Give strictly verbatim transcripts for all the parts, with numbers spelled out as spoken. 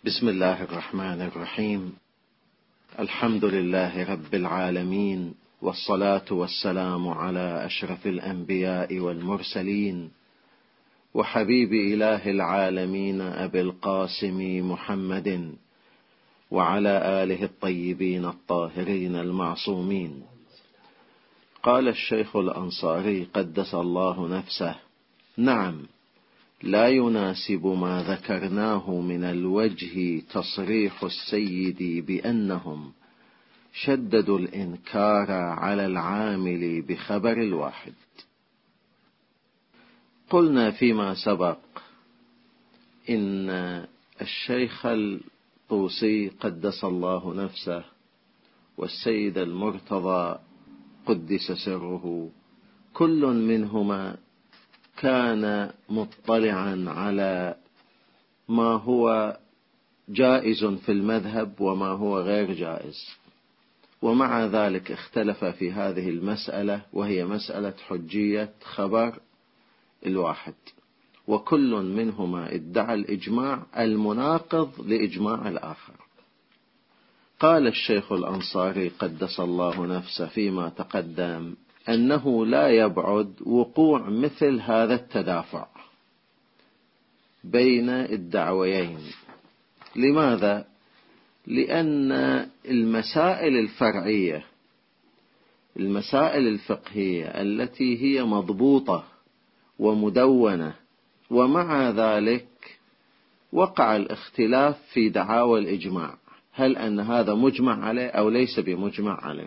بسم الله الرحمن الرحيم. الحمد لله رب العالمين، والصلاة والسلام على أشرف الأنبياء والمرسلين، وحبيب إله العالمين أبي القاسم محمد، وعلى آله الطيبين الطاهرين المعصومين. قال الشيخ الأنصاري قدس الله نفسه: نعم، لا يناسب ما ذكرناه من الوجه تصريح السيد بأنهم شددوا الإنكار على العامل بخبر الواحد. قلنا فيما سبق إن الشيخ الطوسي قدس الله نفسه والسيد المرتضى قدس سره كل منهما كان مطلعا على ما هو جائز في المذهب وما هو غير جائز، ومع ذلك اختلف في هذه المسألة، وهي مسألة حجية خبر الواحد، وكل منهما ادعى الإجماع المناقض لإجماع الآخر. قال الشيخ الأنصاري قدس الله نفسه فيما تقدم أنه لا يبعد وقوع مثل هذا التدافع بين الدعويين. لماذا؟ لأن المسائل الفرعية، المسائل الفقهية التي هي مضبوطة ومدونة، ومع ذلك وقع الاختلاف في دعاوى الإجماع، هل أن هذا مجمع عليه أو ليس بمجمع عليه.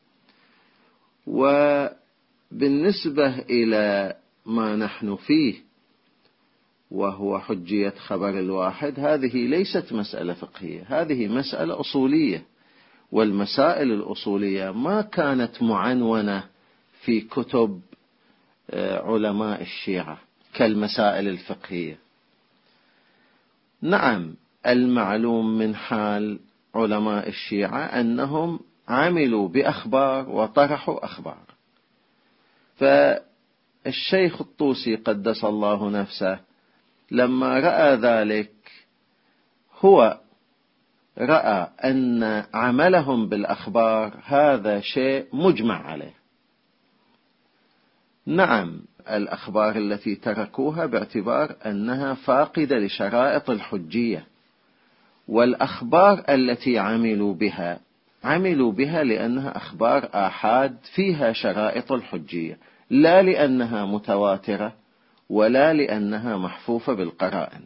وبالنسبة إلى ما نحن فيه وهو حجية خبر الواحد، هذه ليست مسألة فقهية، هذه مسألة أصولية، والمسائل الأصولية ما كانت معنونة في كتب علماء الشيعة كالمسائل الفقهية. نعم، المعلوم من حال علماء الشيعة أنهم عملوا بأخبار وطرحوا أخبار. فالشيخ الطوسي قدس الله نفسه لما رأى ذلك هو رأى أن عملهم بالأخبار هذا شيء مجمع عليه. نعم، الأخبار التي تركوها باعتبار أنها فاقدة لشرائط الحجية، والأخبار التي عملوا بها عملوا بها لأنها أخبار آحاد فيها شرائط الحجية، لا لأنها متواترة ولا لأنها محفوفة بالقرائن.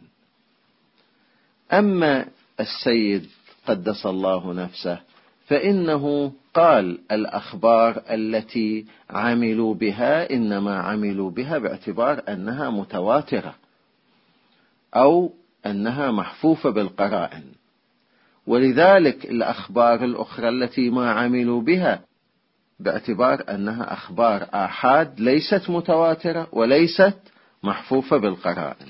أما السيد قدس الله نفسه فإنه قال الأخبار التي عملوا بها إنما عملوا بها باعتبار أنها متواترة أو أنها محفوفة بالقرائن، ولذلك الأخبار الأخرى التي ما عملوا بها باعتبار أنها أخبار آحاد ليست متواترة وليست محفوفة بالقرائن.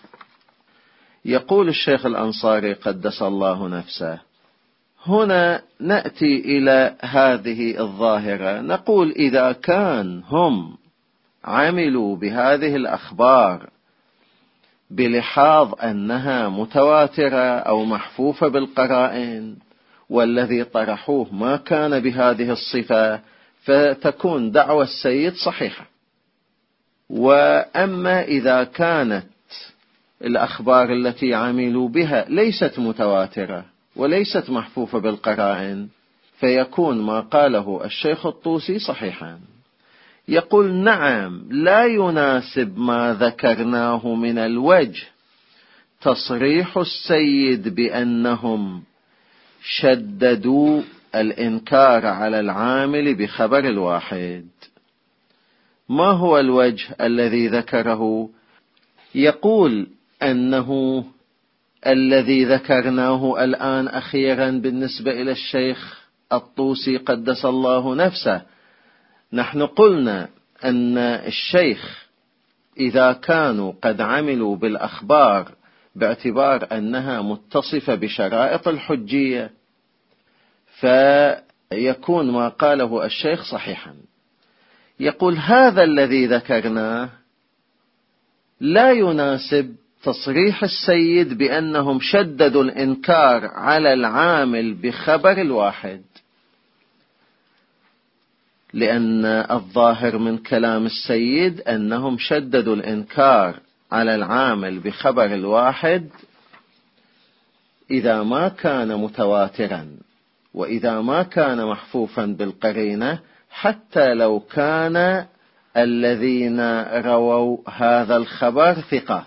يقول الشيخ الأنصاري قدس الله نفسه: هنا نأتي إلى هذه الظاهرة، نقول إذا كان هم عملوا بهذه الأخبار بلحاظ أنها متواترة أو محفوفة بالقرائن، والذي طرحوه ما كان بهذه الصفة، فتكون دعوى السيد صحيحة. وأما إذا كانت الأخبار التي عملوا بها ليست متواترة وليست محفوفة بالقرائن، فيكون ما قاله الشيخ الطوسي صحيحا. يقول: نعم، لا يناسب ما ذكرناه من الوجه تصريح السيد بأنهم شددوا الإنكار على العامل بخبر الواحد. ما هو الوجه الذي ذكره؟ يقول أنه الذي ذكرناه الآن أخيرا بالنسبة إلى الشيخ الطوسي قدس الله نفسه، نحن قلنا أن الشيخ إذا كانوا قد عملوا بالأخبار باعتبار أنها متصفة بشرائط الحجية، فيكون ما قاله الشيخ صحيحا. يقول: هذا الذي ذكرناه لا يناسب تصريح السيد بأنهم شددوا الإنكار على العامل بخبر الواحد، لأن الظاهر من كلام السيد أنهم شددوا الإنكار على العامل بخبر الواحد إذا ما كان متواترا، وإذا ما كان محفوفا بالقرينة، حتى لو كان الذين رووا هذا الخبر ثقات.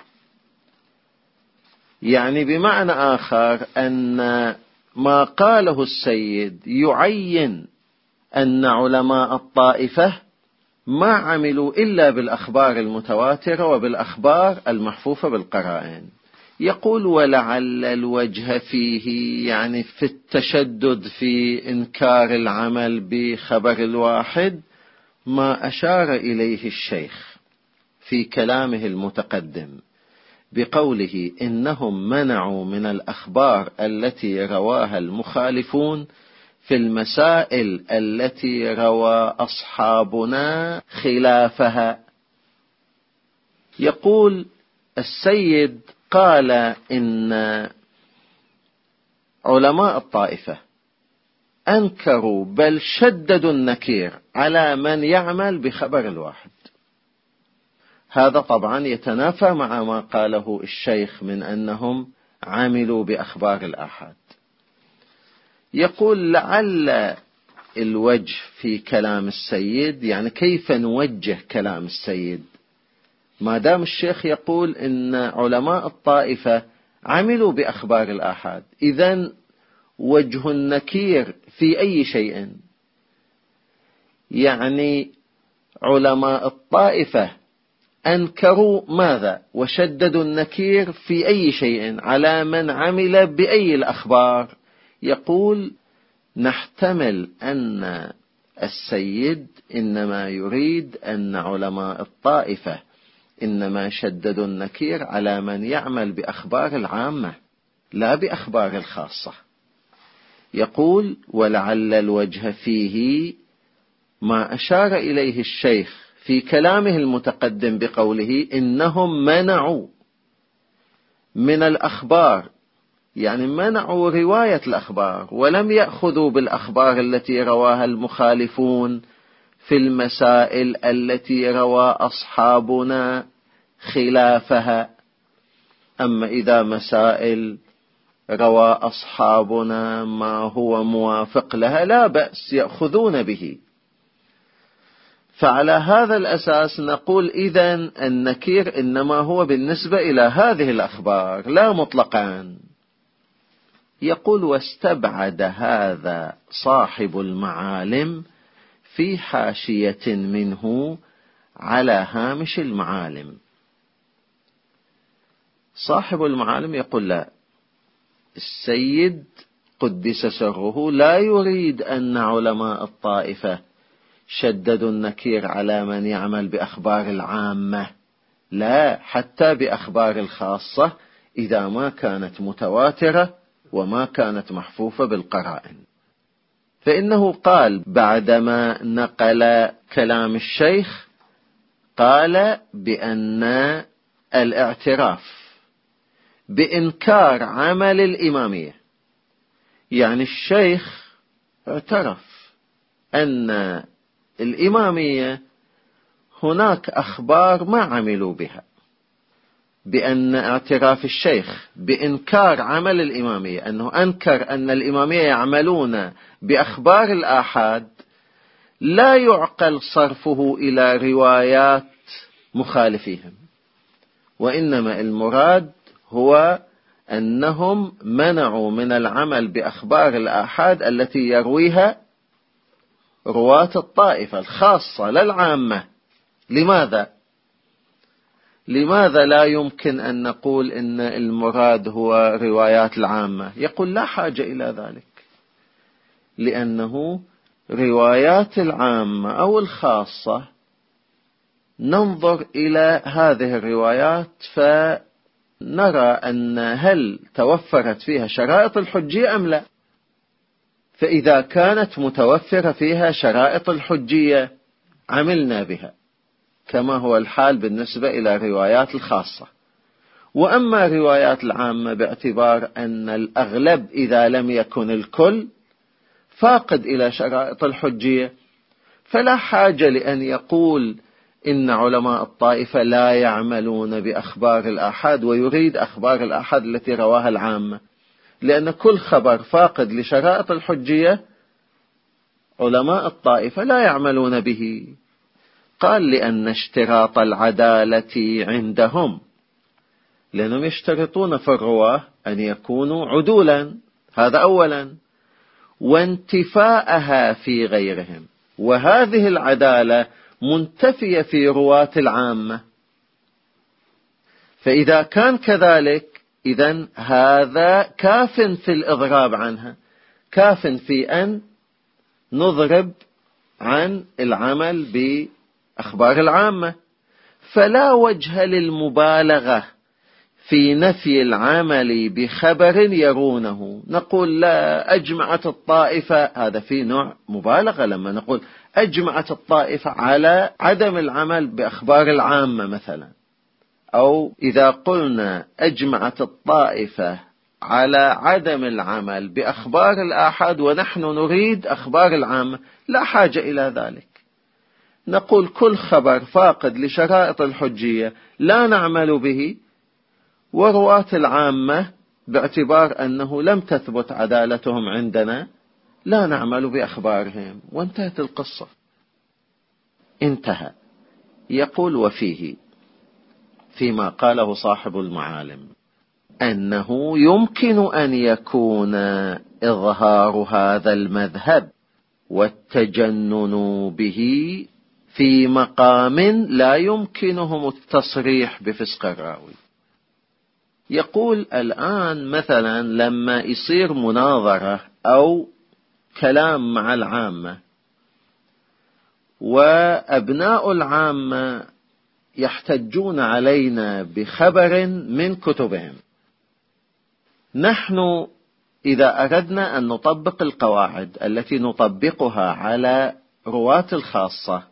يعني بمعنى آخر أن ما قاله السيد يعين أن علماء الطائفة ما عملوا إلا بالأخبار المتواترة وبالأخبار المحفوفة بالقرائن. يقول ولعل الوجه فيه، يعني في التشدد في إنكار العمل بخبر الواحد، ما أشار إليه الشيخ في كلامه المتقدم بقوله إنهم منعوا من الأخبار التي رواها المخالفون في المسائل التي روى أصحابنا خلافها. يقول السيد قال إن علماء الطائفة أنكروا بل شددوا النكير على من يعمل بخبر الواحد. هذا طبعا يتنافى مع ما قاله الشيخ من أنهم عملوا بأخبار الآحاد. يقول لعل الوجه في كلام السيد، يعني كيف نوجه كلام السيد ما دام الشيخ يقول إن علماء الطائفة عملوا بأخبار الآحاد، إذن وجه النكير في أي شيء؟ يعني علماء الطائفة أنكروا ماذا وشددوا النكير في أي شيء على من عمل بأي الأخبار؟ يقول نحتمل أن السيد إنما يريد أن علماء الطائفة إنما شددوا النكير على من يعمل بأخبار العامة لا بأخبار الخاصة. يقول ولعل الوجه فيه ما أشار إليه الشيخ في كلامه المتقدم بقوله إنهم منعوا من الأخبار، يعني منعوا رواية الأخبار ولم يأخذوا بالأخبار التي رواها المخالفون في المسائل التي روى أصحابنا خلافها. أما إذا مسائل روى أصحابنا ما هو موافق لها لا بأس يأخذون به. فعلى هذا الأساس نقول إذن النكير إنما هو بالنسبة إلى هذه الأخبار لا مطلقا. يقول واستبعد هذا صاحب المعالم في حاشية منه على هامش المعالم. صاحب المعالم يقول لا، السيد قدس سره لا يريد أن علماء الطائفة شددوا النكير على من يعمل بأخبار العامة، لا، حتى بأخبار الخاصة إذا ما كانت متواترة وما كانت محفوفة بالقرائن. فإنه قال بعدما نقل كلام الشيخ قال بأن الاعتراف بإنكار عمل الإمامية، يعني الشيخ اعترف أن الإمامية هناك أخبار ما عملوا بها، بأن اعتراف الشيخ بإنكار عمل الإمامية، أنه أنكر أن الإمامية يعملون بأخبار الآحاد، لا يعقل صرفه إلى روايات مخالفيهم، وإنما المراد هو أنهم منعوا من العمل بأخبار الآحاد التي يرويها رواة الطائفة الخاصة للعامة. لماذا؟ لماذا لا يمكن أن نقول إن المراد هو روايات العامة؟ يقول لا حاجة إلى ذلك، لأنه روايات العامة أو الخاصة ننظر إلى هذه الروايات فنرى أن هل توفرت فيها شرائط الحجية أم لا. فإذا كانت متوفرة فيها شرائط الحجية عملنا بها، كما هو الحال بالنسبة إلى روايات الخاصة. وأما روايات العامة باعتبار أن الأغلب إذا لم يكن الكل فاقد إلى شرائط الحجية، فلا حاجة لأن يقول إن علماء الطائفة لا يعملون بأخبار الآحاد ويريد أخبار الآحاد التي رواها العامة، لأن كل خبر فاقد لشرائط الحجية علماء الطائفة لا يعملون به. قال لأن اشتراط العدالة عندهم، لأنهم يشترطون في الرواه أن يكونوا عدولا، هذا أولا، وانتفاءها في غيرهم، وهذه العدالة منتفية في رواة العامة. فإذا كان كذلك إذن هذا كاف في الإضراب عنها، كاف في أن نضرب عن العمل بأخبار العامة. فلا وجه للمبالغة في نفي العمل بخبر يرونه. نقول لا أجمعت الطائفة، هذا في نوع مبالغة لما نقول أجمعت الطائفة على عدم العمل بأخبار العامة مثلا، أو إذا قلنا أجمعت الطائفة على عدم العمل بأخبار الآحاد ونحن نريد أخبار العامة، لا حاجة إلى ذلك. نقول كل خبر فاقد لشرائط الحجية لا نعمل به، ورواة العامة باعتبار أنه لم تثبت عدالتهم عندنا لا نعمل بأخبارهم، وانتهت القصة. انتهى. يقول وفيه فيما قاله صاحب المعالم أنه يمكن أن يكون إظهار هذا المذهب والتجنن به في مقام لا يمكنهم التصريح بفسق الراوي. يقول الآن مثلا لما يصير مناظرة أو كلام مع العامة، وأبناء العامة يحتجون علينا بخبر من كتبهم، نحن إذا أردنا أن نطبق القواعد التي نطبقها على رواة الخاصة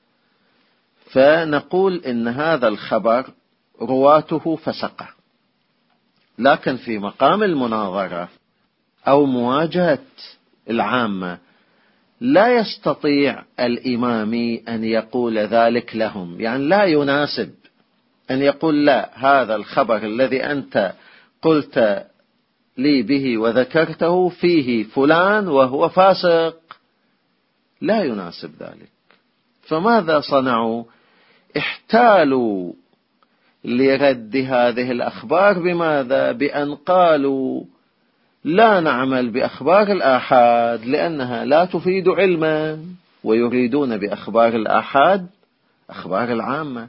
فنقول إن هذا الخبر رواته فسقة، لكن في مقام المناظرة أو مواجهة العامة لا يستطيع الإمامي أن يقول ذلك لهم، يعني لا يناسب أن يقول لا هذا الخبر الذي أنت قلت لي به وذكرته فيه فلان وهو فاسق، لا يناسب ذلك. فماذا صنعوا؟ احتالوا لرد هذه الأخبار بماذا؟ بأن قالوا لا نعمل بأخبار الآحاد لأنها لا تفيد علما، ويريدون بأخبار الآحاد أخبار العامة.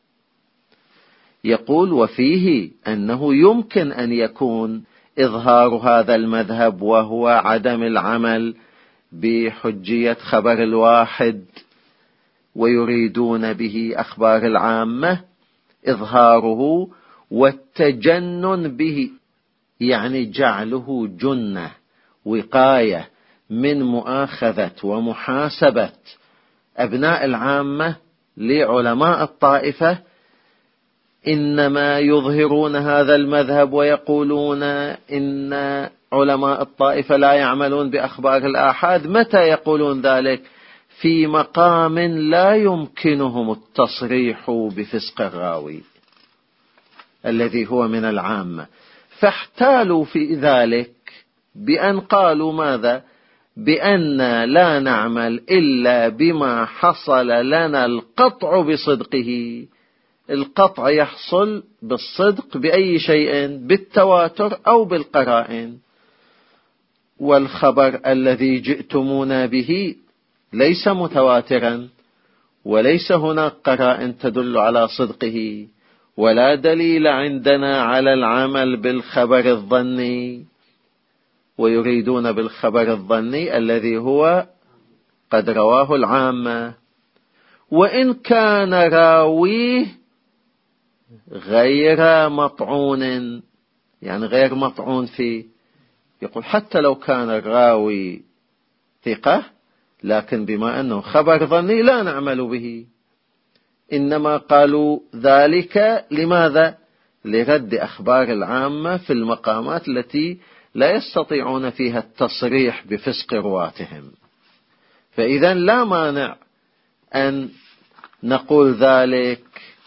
يقول وفيه أنه يمكن أن يكون إظهار هذا المذهب وهو عدم العمل بحجية خبر الواحد ويريدون به أخبار العامة، إظهاره والتجنن به، يعني جعله جنة وقاية من مؤاخذة ومحاسبة أبناء العامة لعلماء الطائفة، إنما يظهرون هذا المذهب ويقولون إن علماء الطائفة لا يعملون بأخبار الآحاد. متى يقولون ذلك؟ في مقام لا يمكنهم التصريح بفسق الراوي الذي هو من العامة، فاحتالوا في ذلك بأن قالوا ماذا؟ بأن لا نعمل إلا بما حصل لنا القطع بصدقه. القطع يحصل بالصدق بأي شيء؟ بالتواتر أو بالقرائن. والخبر الذي جئتمونا به ليس متواترا، وليس هناك قرائن تدل على صدقه، ولا دليل عندنا على العمل بالخبر الظني، ويريدون بالخبر الظني الذي هو قد رواه العامة، وإن كان راويه غير مطعون، يعني غير مطعون فيه. يقول حتى لو كان الراوي ثقة، لكن بما أنه خبر ظني لا نعمل به. إنما قالوا ذلك لماذا؟ لرد أخبار العامة في المقامات التي لا يستطيعون فيها التصريح بفسق رواتهم. فإذا لا مانع أن نقول ذلك،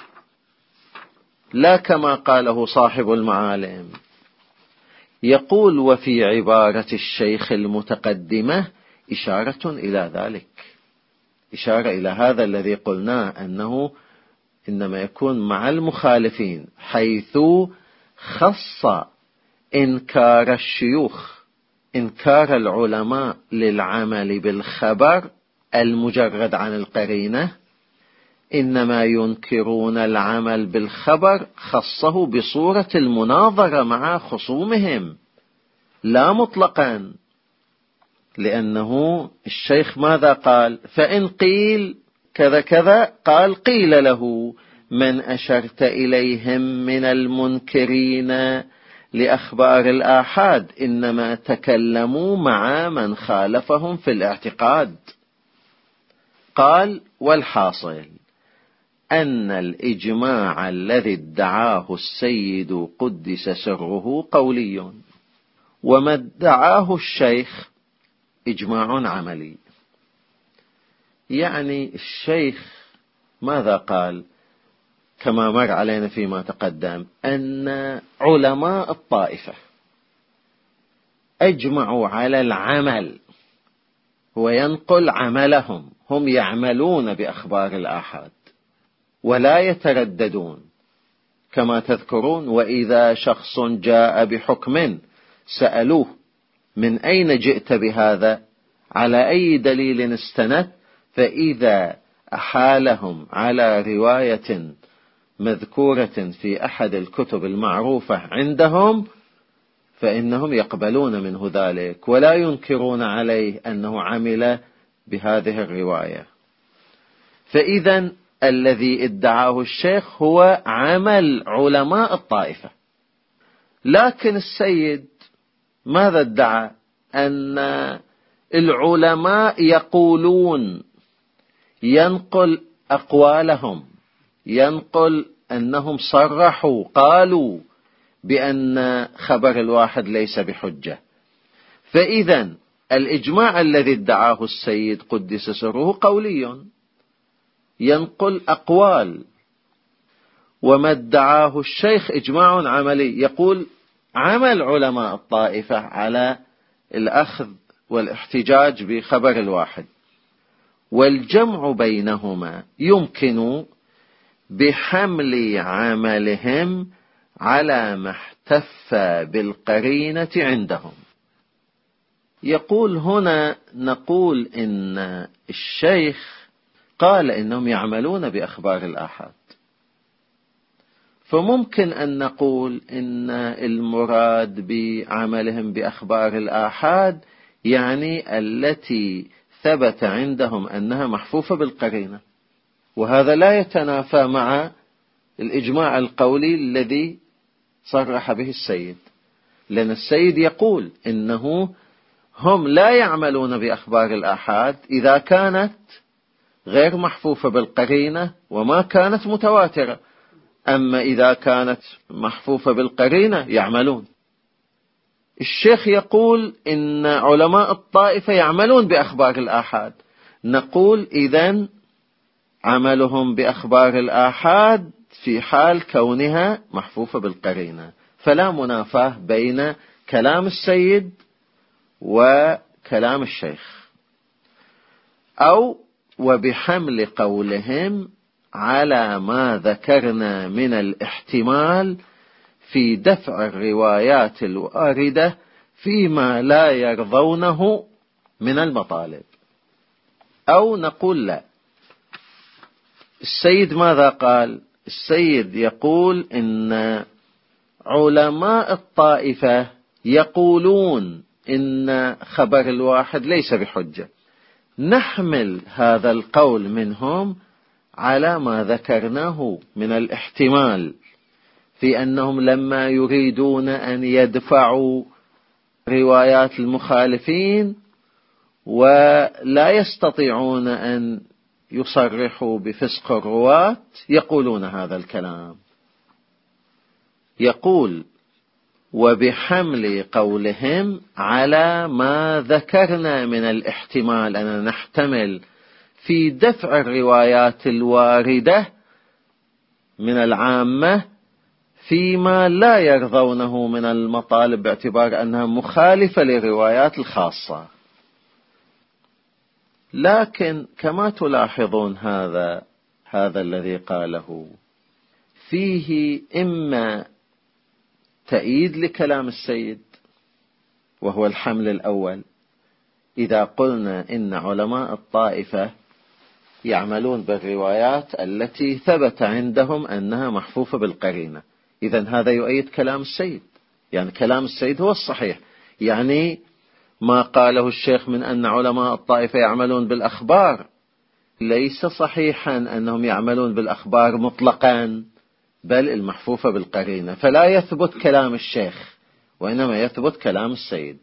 لا كما قاله صاحب المعالم. يقول: وفي عبارة الشيخ المتقدمة إشارة إلى ذلك، إشارة إلى هذا الذي قلناه، أنه إنما يكون مع المخالفين، حيث خص إنكار الشيوخ، إنكار العلماء للعمل بالخبر المجرد عن القرينة، إنما ينكرون العمل بالخبر، خصه بصورة المناظرة مع خصومهم لا مطلقا، لأنه الشيخ ماذا قال؟ فإن قيل كذا كذا، قال: قيل له: من أشرت إليهم من المنكرين لأخبار الآحاد إنما تكلموا مع من خالفهم في الاعتقاد. قال: والحاصل أن الإجماع الذي ادعاه السيد قدس سره قولي، وما ادعاه الشيخ إجماع عملي. يعني الشيخ ماذا قال؟ كما مر علينا فيما تقدم، أن علماء الطائفة أجمعوا على العمل، وينقل عملهم، هم يعملون بأخبار الآحاد ولا يترددون. كما تذكرون: وإذا شخص جاء بحكم سألوه: من أين جئت بهذا؟ على أي دليل استند؟ فإذا أحالهم على رواية مذكورة في أحد الكتب المعروفة عندهم، فإنهم يقبلون منه ذلك ولا ينكرون عليه أنه عمل بهذه الرواية. فإذا الذي ادعاه الشيخ هو عمل علماء الطائفة. لكن السيد ماذا ادعى؟ أن العلماء يقولون، ينقل أقوالهم، ينقل أنهم صرحوا قالوا بأن خبر الواحد ليس بحجة. فإذا الإجماع الذي ادعاه السيد قدس سره قولي، ينقل أقوال، وما ادعاه الشيخ إجماع عملي، يقول عمل علماء الطائفة على الأخذ والاحتجاج بخبر الواحد. والجمع بينهما يمكن بحمل عملهم على ما احتف بالقرينة عندهم. يقول هنا نقول إن الشيخ قال إنهم يعملون بأخبار الآحاد، فممكن أن نقول إن المراد بعملهم بأخبار الآحاد يعني التي ثبت عندهم أنها محفوفة بالقرينة، وهذا لا يتنافى مع الإجماع القولي الذي صرح به السيد، لأن السيد يقول إنه هم لا يعملون بأخبار الآحاد إذا كانت غير محفوفة بالقرينة وما كانت متواترة، أما إذا كانت محفوفة بالقرينة يعملون. الشيخ يقول إن علماء الطائفة يعملون بأخبار الآحاد، نقول إذن عملهم بأخبار الآحاد في حال كونها محفوفة بالقرينة، فلا منافاة بين كلام السيد وكلام الشيخ. أو وبحمل قولهم على ما ذكرنا من الاحتمال في دفع الروايات الواردة فيما لا يرضونه من المطالب. أو نقول لا، السيد ماذا قال؟ السيد يقول إن علماء الطائفة يقولون إن خبر الواحد ليس بحجة، نحمل هذا القول منهم على ما ذكرناه من الاحتمال في أنهم لما يريدون أن يدفعوا روايات المخالفين ولا يستطيعون أن يصرحوا بفسق الرواة يقولون هذا الكلام. يقول: وبحمل قولهم على ما ذكرنا من الاحتمال، أننا نحتمل في دفع الروايات الواردة من العامة فيما لا يرضونه من المطالب باعتبار أنها مخالفة للروايات الخاصة. لكن كما تلاحظون هذا هذا الذي قاله فيه إما تأييد لكلام السيد، وهو الحمل الأول، إذا قلنا إن علماء الطائفة يعملون بالروايات التي ثبت عندهم أنها محفوفة بالقرينة، إذن هذا يؤيد كلام السيد، يعني كلام السيد هو الصحيح. يعني ما قاله الشيخ من أن علماء الطائفة يعملون بالأخبار ليس صحيحا أنهم يعملون بالأخبار مطلقا، بل المحفوفة بالقرينة، فلا يثبت كلام الشيخ وإنما يثبت كلام السيد.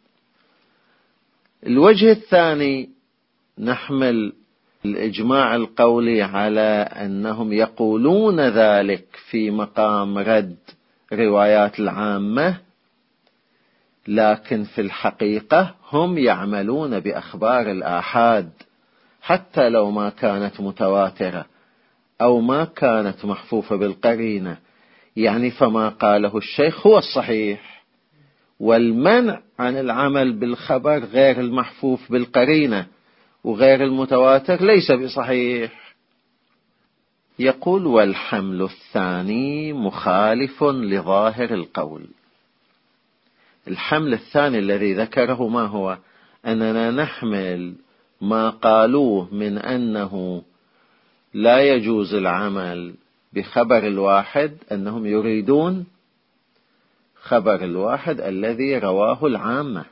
الوجه الثاني، نحمل الإجماع القولي على أنهم يقولون ذلك في مقام رد روايات العامة، لكن في الحقيقة هم يعملون بأخبار الآحاد حتى لو ما كانت متواترة أو ما كانت محفوفة بالقرينة. يعني فما قاله الشيخ هو الصحيح، والمنع عن العمل بالخبر غير المحفوف بالقرينة وغير المتواتر ليس بصحيح. يقول: والحمل الثاني مخالف لظاهر القول. الحمل الثاني الذي ذكره ما هو؟ أننا نحمل ما قالوه من أنه لا يجوز العمل بخبر الواحد، أنهم يريدون خبر الواحد الذي رواه العامة.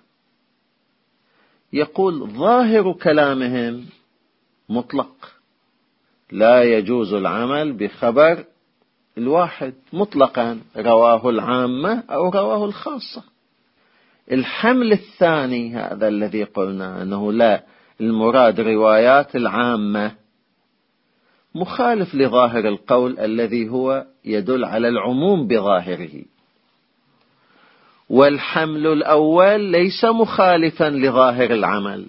يقول: ظاهر كلامهم مطلق، لا يجوز العمل بخبر الواحد مطلقا، رواه العامة أو رواه الخاصة. الحمل الثاني هذا الذي قلنا أنه لا، المراد روايات العامة، مخالف لظاهر القول الذي هو يدل على العموم بظاهره. والحمل الأول ليس مخالفا لظاهر العمل.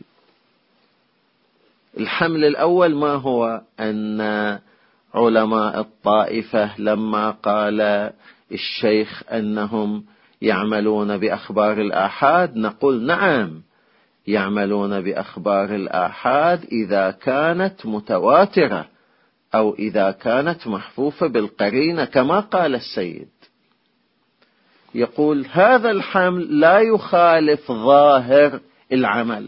الحمل الأول ما هو؟ أن علماء الطائفة لما قال الشيخ أنهم يعملون بأخبار الآحاد، نقول نعم، يعملون بأخبار الآحاد إذا كانت متواترة أو إذا كانت محفوفة بالقرينة كما قال السيد. يقول: هذا الحمل لا يخالف ظاهر العمل.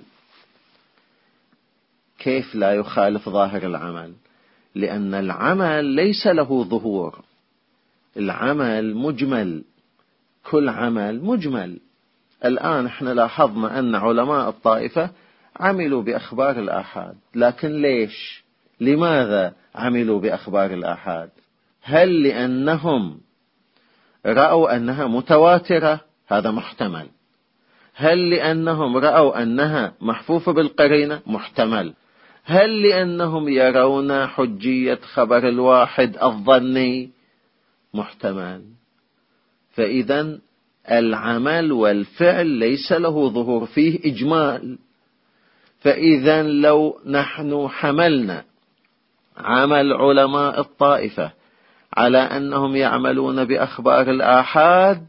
كيف لا يخالف ظاهر العمل؟ لأن العمل ليس له ظهور، العمل مجمل، كل عمل مجمل. الآن احنا لاحظنا أن علماء الطائفة عملوا بأخبار الآحاد، لكن ليش؟ لماذا عملوا بأخبار الآحاد؟ هل لأنهم رأوا أنها متواترة؟ هذا محتمل. هل لأنهم رأوا أنها محفوفة بالقرينة؟ محتمل. هل لأنهم يرون حجية خبر الواحد الظني؟ محتمل. فإذا العمل والفعل ليس له ظهور، فيه إجمال. فإذا لو نحن حملنا عمل علماء الطائفة على أنهم يعملون بأخبار الآحاد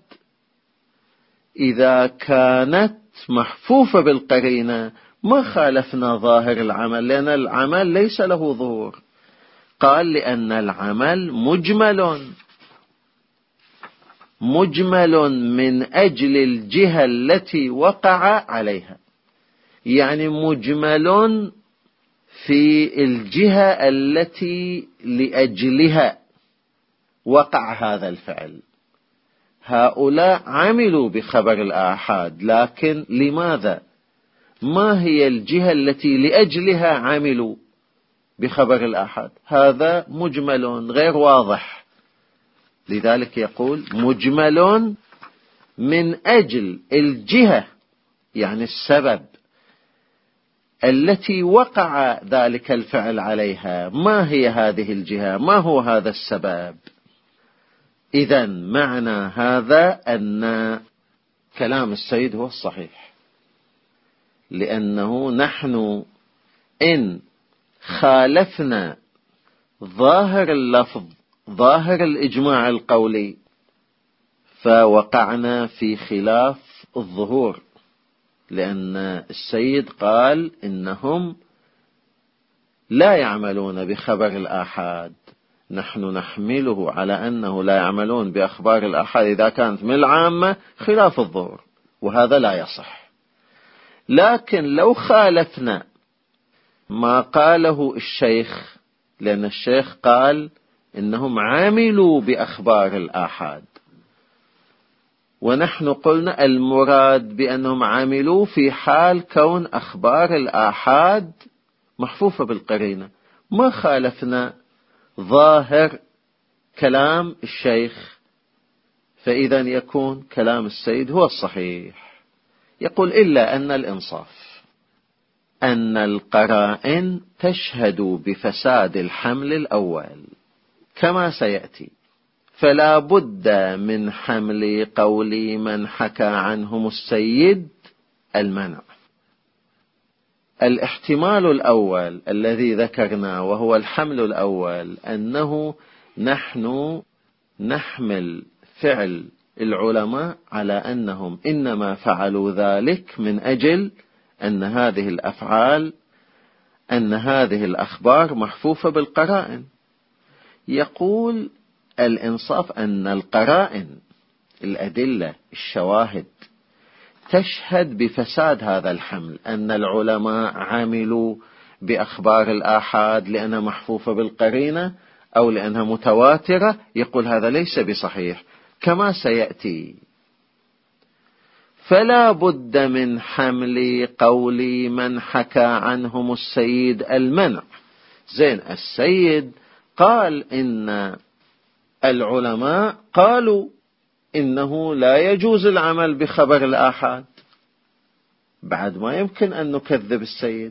إذا كانت محفوفة بالقرينة، ما خالفنا ظاهر العمل، لأن العمل ليس له ظهور. قال: لأن العمل مجمل مجمل من أجل الجهة التي وقع عليها، يعني مجمل في الجهة التي لأجلها وقع هذا الفعل. هؤلاء عملوا بخبر الآحاد، لكن لماذا؟ ما هي الجهة التي لأجلها عملوا بخبر الآحاد؟ هذا مجمل غير واضح. لذلك يقول: مجمل من أجل الجهة، يعني السبب التي وقع ذلك الفعل عليها. ما هي هذه الجهة؟ ما هو هذا السبب؟ إذن معنى هذا أن كلام السيد هو الصحيح، لأنه نحن إن خالفنا ظاهر اللفظ ظاهر الإجماع القولي فوقعنا في خلاف الظهور، لأن السيد قال إنهم لا يعملون بخبر الآحاد، نحن نحمله على أنه لا يعملون بأخبار الآحاد إذا كانت من العامة خلاف الظهور، وهذا لا يصح. لكن لو خالفنا ما قاله الشيخ، لأن الشيخ قال إنهم عملوا بأخبار الآحاد، ونحن قلنا المراد بأنهم عملوا في حال كون أخبار الآحاد محفوفة بالقرينة، ما خالفنا ظاهر كلام الشيخ، فإذا يكون كلام السيد هو الصحيح. يقول إلا أن الإنصاف أن القرائن تشهد بفساد الحمل الأول كما سيأتي، فلا بد من حمل قول من حكى عنهم السيد المنع. الاحتمال الأول الذي ذكرنا وهو الحمل الأول أنه نحن نحمل فعل العلماء على أنهم إنما فعلوا ذلك من أجل أن هذه الأفعال أن هذه الأخبار محفوفة بالقرائن. يقول الإنصاف أن القرائن الأدلة الشواهد تشهد بفساد هذا الحمل، أن العلماء عملوا بأخبار الآحاد لأنها محفوفة بالقرينة أو لأنها متواترة. يقول هذا ليس بصحيح كما سيأتي، فلا بد من حمل قول من حكى عنهم السيد المنع. زين، السيد قال إن العلماء قالوا إنه لا يجوز العمل بخبر الآحاد، بعد ما يمكن أن نكذب السيد.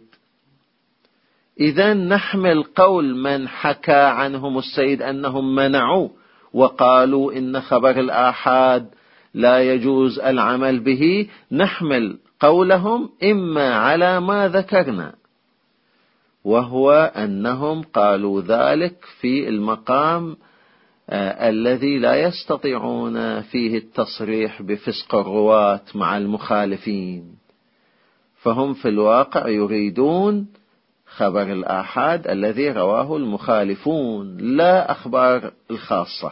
إذن نحمل قول من حكى عنهم السيد أنهم منعوا وقالوا إن خبر الآحاد لا يجوز العمل به، نحمل قولهم إما على ما ذكرنا، وهو أنهم قالوا ذلك في المقام آه الذي لا يستطيعون فيه التصريح بفسق الرواة مع المخالفين، فهم في الواقع يريدون خبر الآحاد الذي رواه المخالفون لا أخبار الخاصة،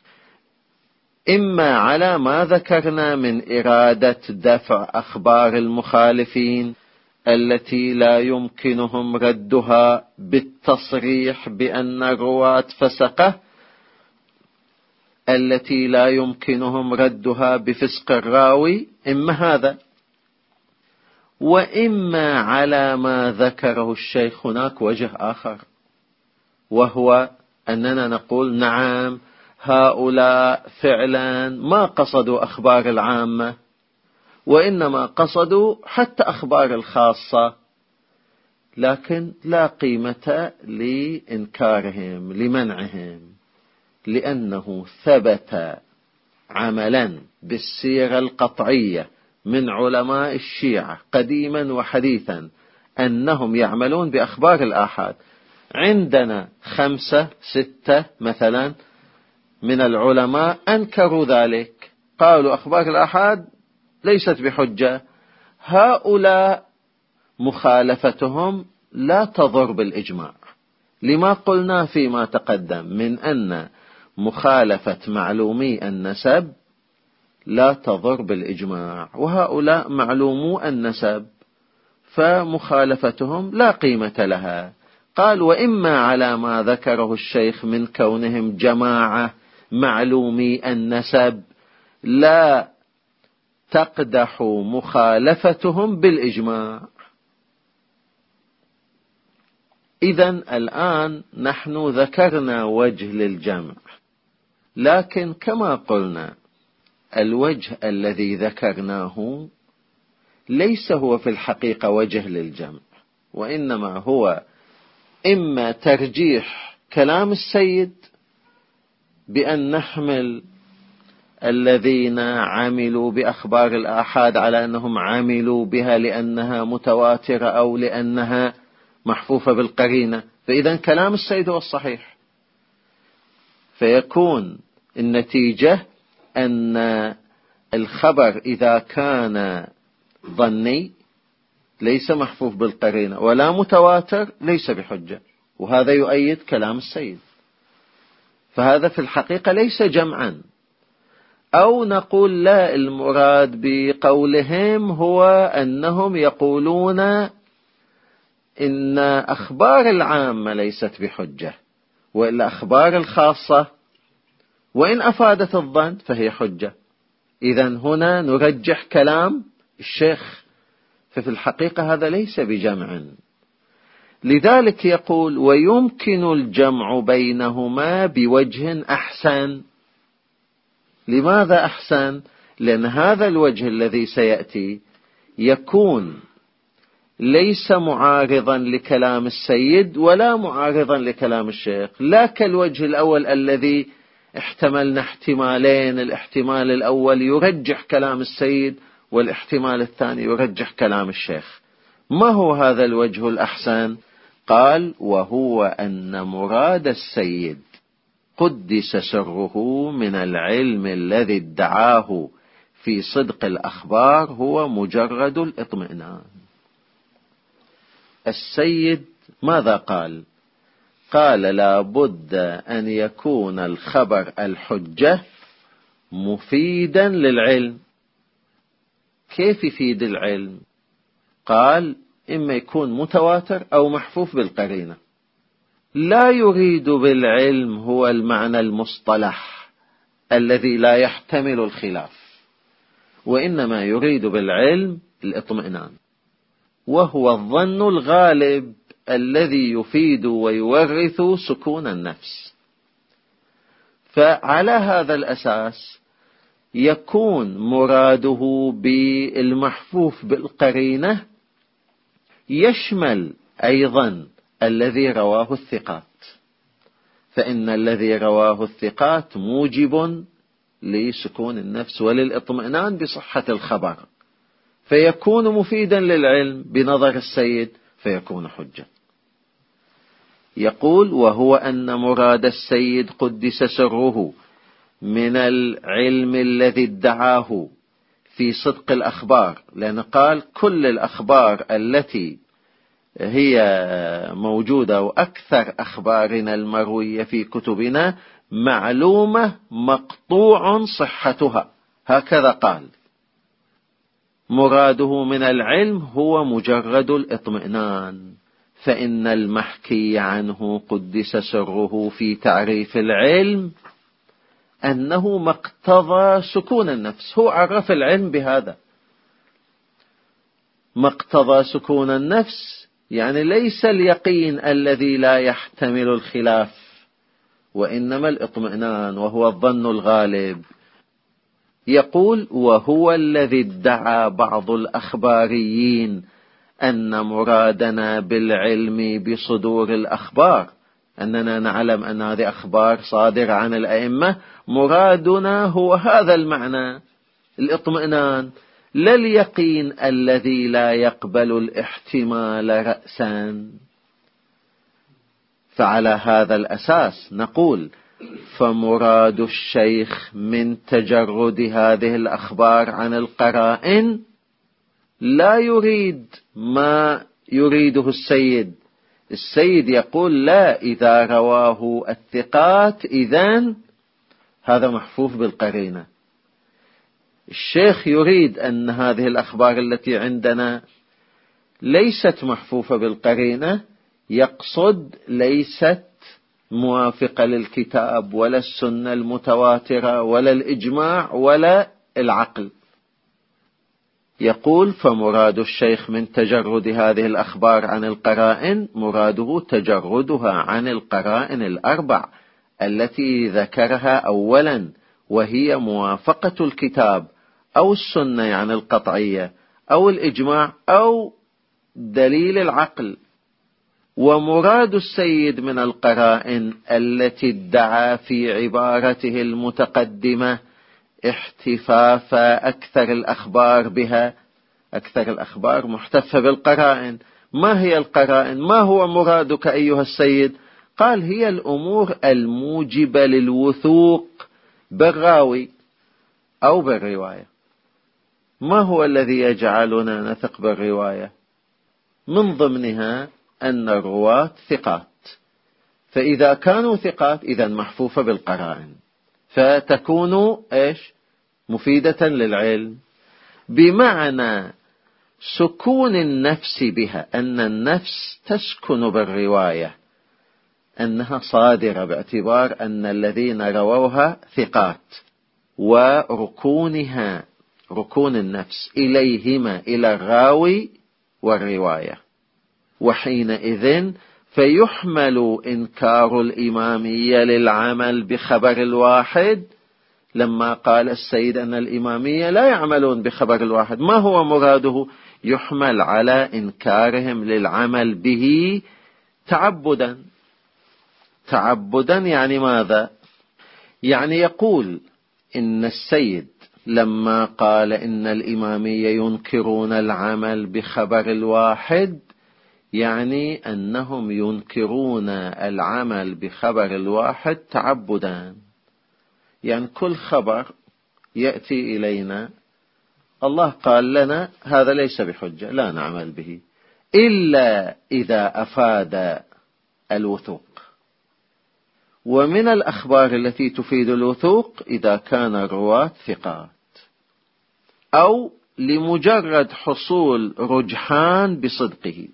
إما على ما ذكرنا من إرادة دفع أخبار المخالفين التي لا يمكنهم ردها بالتصريح بأن الرواة فسقة، التي لا يمكنهم ردها بفسق الراوي، إما هذا، وإما على ما ذكره الشيخ هناك وجه آخر، وهو أننا نقول نعم هؤلاء فعلا ما قصدوا أخبار العامة، وإنما قصدوا حتى أخبار الخاصة، لكن لا قيمة لإنكارهم لمنعهم، لأنه ثبت عملا بالسيرة القطعية من علماء الشيعة قديما وحديثا أنهم يعملون بأخبار الآحاد. عندنا خمسة ستة مثلا من العلماء أنكروا ذلك، قالوا أخبار الآحاد ليست بحجة. هؤلاء مخالفتهم لا تضر بالإجماع، لما قلنا فيما تقدم من أن مخالفة معلومي النسب لا تضر بالإجماع، وهؤلاء معلومو النسب فمخالفتهم لا قيمة لها. قال وإما على ما ذكره الشيخ من كونهم جماعة معلومي النسب لا تقدح مخالفتهم بالإجماع. إذن الآن نحن ذكرنا وجه للجمع، لكن كما قلنا الوجه الذي ذكرناه ليس هو في الحقيقة وجه للجمع، وإنما هو إما ترجيح كلام السيد بأن نحمل الذين عملوا بأخبار الآحاد على أنهم عملوا بها لأنها متواترة أو لأنها محفوفة بالقرينة، فإذا كلام السيد هو الصحيح. فيكون النتيجة أن الخبر إذا كان ظني ليس محفوف بالقرينة ولا متواتر ليس بحجة، وهذا يؤيد كلام السيد. فهذا في الحقيقة ليس جمعا. أو نقول لا، المراد بقولهم هو أنهم يقولون إن أخبار العامة ليست بحجة، وإلا أخبار الخاصة وإن أفادت الظن فهي حجة. إذن هنا نرجح كلام الشيخ، ففي الحقيقة هذا ليس بجمع. لذلك يقول ويمكن الجمع بينهما بوجه أحسن. لماذا أحسن؟ لأن هذا الوجه الذي سيأتي يكون ليس معارضا لكلام السيد ولا معارضا لكلام الشيخ، لا كالوجه الأول الذي احتملنا احتمالين، الاحتمال الأول يرجح كلام السيد والاحتمال الثاني يرجح كلام الشيخ. ما هو هذا الوجه الأحسن؟ قال وهو أن مراد السيد قدس سره من العلم الذي ادعاه في صدق الأخبار هو مجرد الاطمئنان. السيد ماذا قال؟ قال لا بد أن يكون الخبر الحجة مفيدا للعلم. كيف يفيد العلم؟ قال إما يكون متواتر أو محفوف بالقرينة. لا يريد بالعلم هو المعنى المصطلح الذي لا يحتمل الخلاف، وإنما يريد بالعلم الاطمئنان، وهو الظن الغالب الذي يفيد ويورث سكون النفس. فعلى هذا الأساس يكون مراده بالمحفوف بالقرينة يشمل أيضا الذي رواه الثقات، فإن الذي رواه الثقات موجب لسكون النفس وللاطمئنان بصحة الخبر، فيكون مفيدا للعلم بنظر السيد فيكون حجة. يقول وهو أن مراد السيد قدس سره من العلم الذي ادعاه في صدق الأخبار، لأن قال كل الأخبار التي هي موجودة وأكثر أخبارنا المروية في كتبنا معلومة مقطوع صحتها، هكذا قال. مراده من العلم هو مجرد الاطمئنان، فإن المحكي عنه قدس سره في تعريف العلم أنه ما اقتضى سكون النفس. هو عرف العلم بهذا، ما اقتضى سكون النفس، يعني ليس اليقين الذي لا يحتمل الخلاف، وإنما الاطمئنان وهو الظن الغالب. يقول وهو الذي ادعى بعض الأخباريين أن مرادنا بالعلم بصدور الأخبار، أننا نعلم أن هذه أخبار صادرة عن الأئمة، مرادنا هو هذا المعنى الاطمئنان، لا اليقين الذي لا يقبل الاحتمال رأسا. فعلى هذا الأساس نقول فمراد الشيخ من تجرد هذه الأخبار عن القرائن لا يريد ما يريده السيد. السيد يقول لا، إذا رواه الثقات إذن هذا محفوف بالقرينة. الشيخ يريد أن هذه الأخبار التي عندنا ليست محفوفة بالقرينة، يقصد ليست موافقة للكتاب ولا السنة المتواترة ولا الإجماع ولا العقل. يقول فمراد الشيخ من تجرد هذه الأخبار عن القرائن مراده تجردها عن القرائن الأربع التي ذكرها أولا، وهي موافقة الكتاب أو السنة يعني القطعية أو الإجماع أو دليل العقل. ومراد السيد من القرائن التي ادعى في عبارته المتقدمة احتفاف أكثر الأخبار بها، أكثر الأخبار محتفة بالقرائن. ما هي القرائن؟ ما هو مرادك أيها السيد؟ قال هي الأمور الموجبة للوثوق بالراوي أو بالرواية. ما هو الذي يجعلنا نثق بالرواية؟ من ضمنها أن الرواة ثقات، فإذا كانوا ثقات إذا محفوفة بالقرائن، فتكون إيش؟ مفيدة للعلم، بمعنى سكون النفس بها، أن النفس تسكن بالرواية، أنها صادرة باعتبار أن الذين رووها ثقات، وركونها، ركون النفس إليهما، إلى الراوي والرواية. وحينئذ فيحمل إنكار الإمامية للعمل بخبر الواحد. لما قال السيد أن الإمامية لا يعملون بخبر الواحد، ما هو مراده؟ يحمل على إنكارهم للعمل به تعبدا. تعبدا يعني ماذا؟ يعني يقول إن السيد لما قال إن الإمامية ينكرون العمل بخبر الواحد، يعني أنهم ينكرون العمل بخبر الواحد تعبدا. يعني كل خبر يأتي إلينا الله قال لنا هذا ليس بحجة، لا نعمل به إلا إذا أفاد الوثوق. ومن الأخبار التي تفيد الوثوق إذا كان الرواة ثقات، أو لمجرد حصول رجحان بصدقه.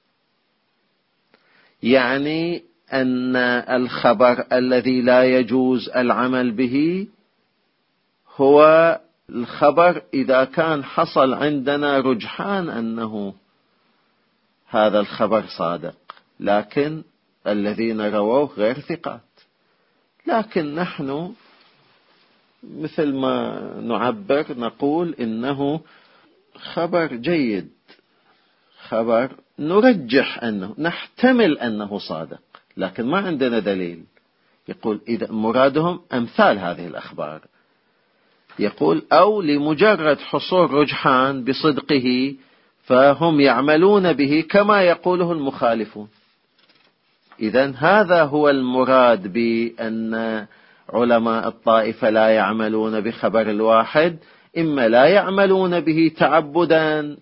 يعني أن الخبر الذي لا يجوز العمل به هو الخبر إذا كان حصل عندنا رجحان أنه هذا الخبر صادق، لكن الذين رووه غير ثقات. لكن نحن مثل ما نعبر نقول إنه خبر جيد، خبر نرجح أنه نحتمل أنه صادق، لكن ما عندنا دليل. يقول إذا مرادهم أمثال هذه الأخبار، يقول أو لمجرد حصول رجحان بصدقه فهم يعملون به كما يقوله المخالفون. إذن هذا هو المراد بأن علماء الطائفة لا يعملون بخبر الواحد، إما لا يعملون به تعبدا،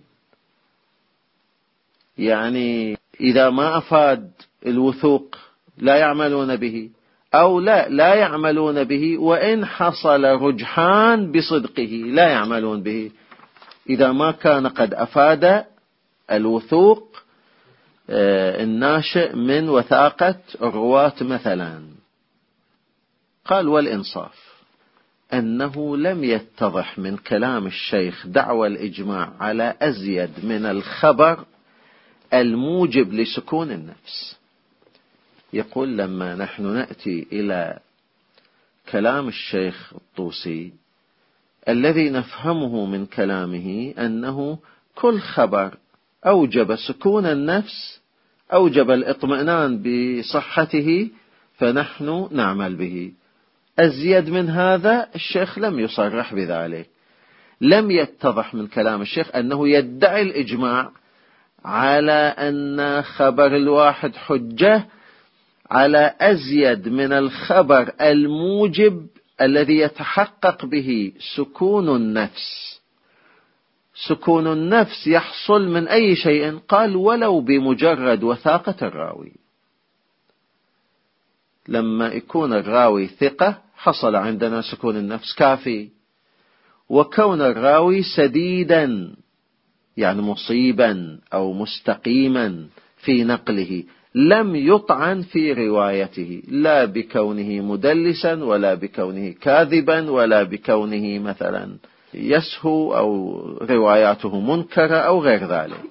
يعني إذا ما أفاد الوثوق لا يعملون به، أو لا لا يعملون به وإن حصل رجحان بصدقه لا يعملون به، إذا ما كان قد أفاد الوثوق الناشئ من وثاقة الرواة مثلا. قال والإنصاف أنه لم يتضح من كلام الشيخ دعوى الإجماع على أزيد من الخبر الموجب لسكون النفس. يقول لما نحن نأتي إلى كلام الشيخ الطوسي الذي نفهمه من كلامه أنه كل خبر أوجب سكون النفس، أوجب الإطمئنان بصحته، فنحن نعمل به. أزيد من هذا الشيخ لم يصرح بذلك، لم يتضح من كلام الشيخ أنه يدعي الإجماع على أن خبر الواحد حجة على أزيد من الخبر الموجب الذي يتحقق به سكون النفس. سكون النفس يحصل من أي شيء؟ قال ولو بمجرد وثاقة الراوي. لما يكون الراوي ثقة حصل عندنا سكون النفس كافي، وكون الراوي سديدا يعني مصيبا أو مستقيما في نقله، لم يطعن في روايته، لا بكونه مدلسا ولا بكونه كاذبا ولا بكونه مثلا يسهو أو رواياته منكرة أو غير ذلك.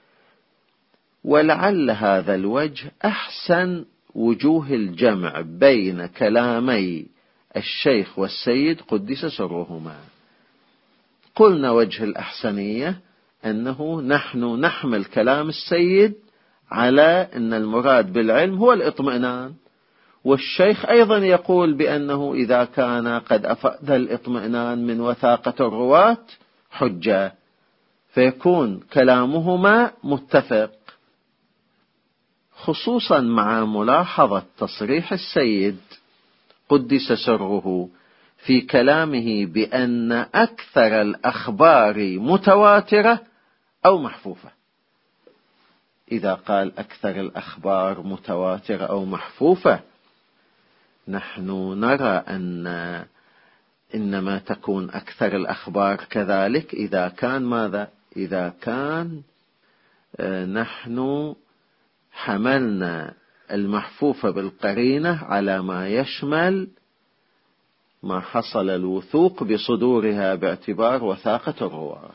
ولعل هذا الوجه أحسن وجوه الجمع بين كلامي الشيخ والسيد قدس سرهما. قلنا وجه الأحسنية أنه نحن نحمل كلام السيد على أن المراد بالعلم هو الإطمئنان، والشيخ أيضا يقول بأنه إذا كان قد أفاد الإطمئنان من وثاقة الرواة حجة، فيكون كلامهما متفق، خصوصا مع ملاحظة تصريح السيد قدس سره في كلامه بأن أكثر الأخبار متواترة أو محفوفة. إذا قال أكثر الأخبار متواترة أو محفوفة، نحن نرى أن إنما تكون أكثر الأخبار كذلك إذا كان ماذا؟ إذا كان نحن حملنا المحفوفة بالقرينة على ما يشمل ما حصل الوثوق بصدورها باعتبار وثاقة الرواة.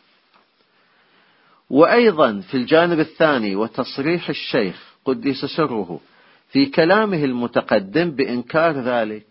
وأيضا في الجانب الثاني وتصريح الشيخ قدس سره في كلامه المتقدم بإنكار ذلك،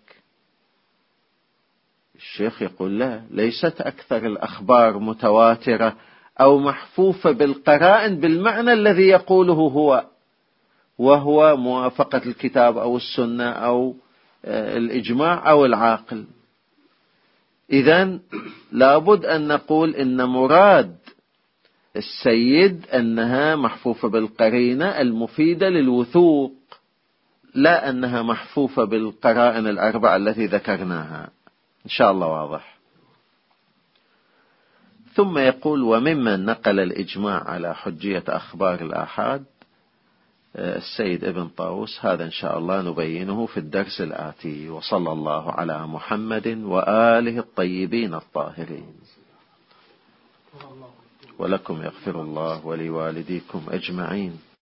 الشيخ يقول لا، ليست أكثر الأخبار متواترة أو محفوفة بالقرائن بالمعنى الذي يقوله هو، وهو موافقة الكتاب أو السنة أو الإجماع أو العاقل. إذن لابد أن نقول إن مراد السيد أنها محفوفة بالقرينة المفيدة للوثوق، لا أنها محفوفة بالقرائن الأربعة التي ذكرناها. إن شاء الله واضح. ثم يقول: وممن نقل الإجماع على حجية أخبار الآحاد السيد ابن طاووس. هذا إن شاء الله نبينه في الدرس الآتي. وصلى الله على محمد وآله الطيبين الطاهرين. ولكم يغفر الله ولوالديكم أجمعين.